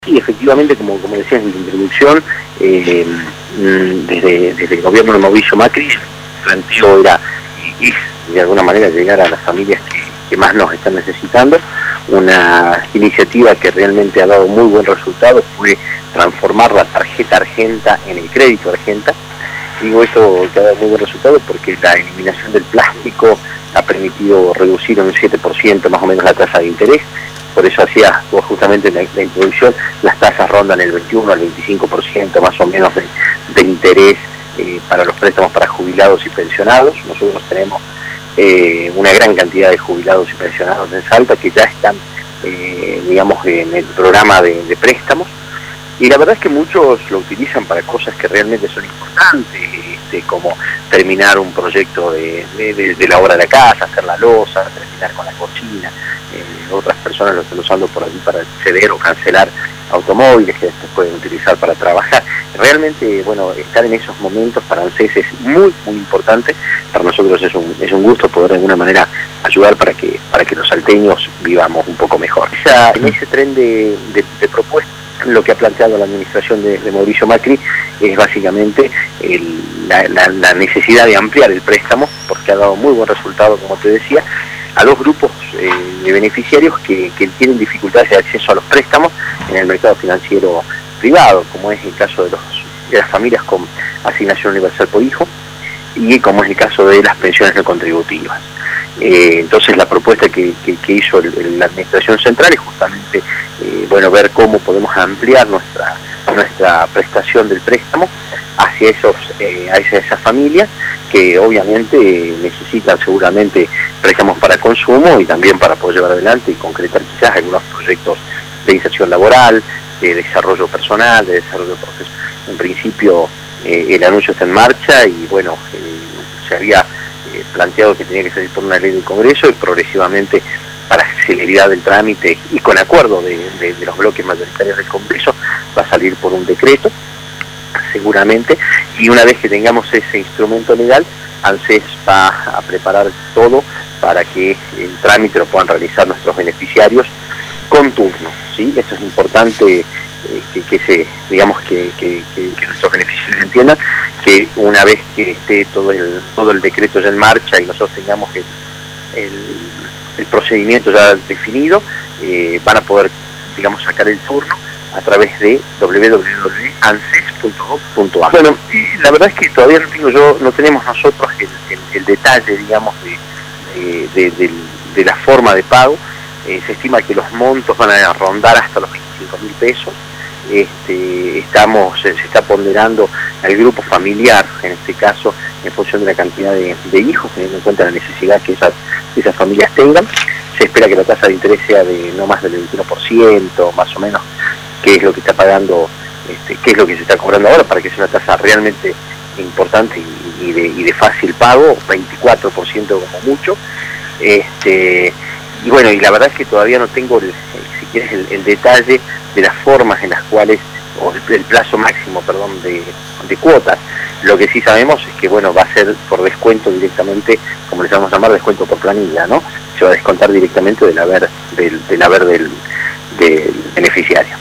Sí, efectivamente, como decías en la introducción, desde el gobierno de Mauricio Macri, el planteo era y de alguna manera llegar a las familias que más nos están necesitando. Una iniciativa que realmente ha dado muy buen resultado fue transformar la tarjeta Argenta en el crédito Argenta. Digo esto que ha dado muy buen resultado porque la eliminación del plástico ha permitido reducir un 7% más o menos la tasa de interés. Por eso hacía vos justamente en la introducción, las tasas rondan el 21 al 25% más o menos de interés para los préstamos para jubilados y pensionados. Nosotros tenemos una gran cantidad de jubilados y pensionados en Salta que ya están, digamos, en el programa de préstamos. Y la verdad es que muchos lo utilizan para cosas que realmente son importantes, como terminar un proyecto de la obra de la casa, hacer la loza, terminar con la cocina. Otras personas lo están usando por allí para ceder o cancelar automóviles que después pueden utilizar para trabajar. Realmente, bueno, estar en esos momentos para ANSES es muy, muy importante. Para nosotros es un gusto poder de alguna manera ayudar para que los salteños vivamos un poco mejor. En ese tren de propuestas, lo que ha planteado la administración de Mauricio Macri es básicamente la necesidad de ampliar el préstamo, porque ha dado muy buen resultado, como te decía, a los grupos de beneficiarios que tienen dificultades de acceso a los préstamos en el mercado financiero privado, como es el caso de las familias con asignación universal por hijo y como es el caso de las pensiones no contributivas. Entonces la propuesta que hizo la administración central es justamente ver cómo podemos ampliar nuestra prestación del préstamo hacia esas familias que obviamente necesitan seguramente préstamos para consumo y también para poder llevar adelante y concretar quizás algunos proyectos de inserción laboral, de desarrollo personal, de desarrollo profesional. En principio el anuncio está en marcha y bueno, se había planteado que tenía que salir por una ley del Congreso y progresivamente para celeridad del trámite y con acuerdo de los bloques mayoritarios del Congreso va a salir por un decreto seguramente, y una vez que tengamos ese instrumento legal, ANSES va a preparar todo para que el trámite lo puedan realizar nuestros beneficiarios con turno, ¿sí? Esto es importante que nuestros beneficiarios entiendan que una vez que esté todo el decreto ya en marcha y nosotros tengamos el procedimiento ya definido, van a poder, digamos, sacar el turno a través de www.anses.gov.ar. Bueno, la verdad es que todavía no tenemos nosotros el detalle, digamos, de la forma de pago. Se estima que los montos van a rondar hasta los 25.000 pesos. Se está ponderando al grupo familiar, en este caso, en función de la cantidad de hijos, teniendo en cuenta la necesidad que esas familias tengan. Se espera que la tasa de interés sea de no más del 21%, más o menos, que es lo que está pagando, que es lo que se está cobrando ahora, para que sea una tasa realmente importante y de fácil pago, 24% como mucho. Y bueno, y la verdad es que todavía no tengo, si quieres, el detalle de las formas en las cuales, o el plazo máximo, perdón, de cuotas. Lo que sí sabemos es que, bueno, va a ser por descuento directamente, como le vamos a llamar, descuento por planilla, ¿no? Se va a descontar directamente del haber del beneficiario.